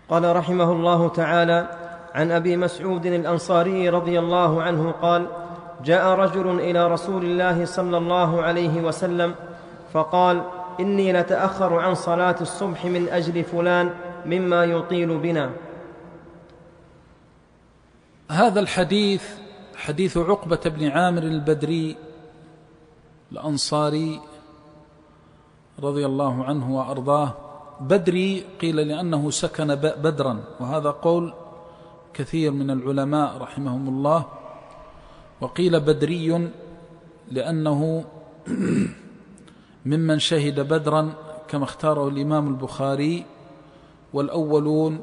قال رحمه الله تعالى: عن أبي مسعود الأنصاري رضي الله عنه قال: جاء رجل إلى رسول الله صلى الله عليه وسلم فقال: إني لتأخر عن صلاة الصبح من أجل فلان مما يطيل بنا. هذا الحديث حديث عقبة بن عامر البدري الأنصاري رضي الله عنه وأرضاه. بدري قيل لأنه سكن بدرا، وهذا قول كثير من العلماء رحمهم الله، وقيل بدري لأنه ممن شهد بدرا كما اختاره الإمام البخاري، والأولون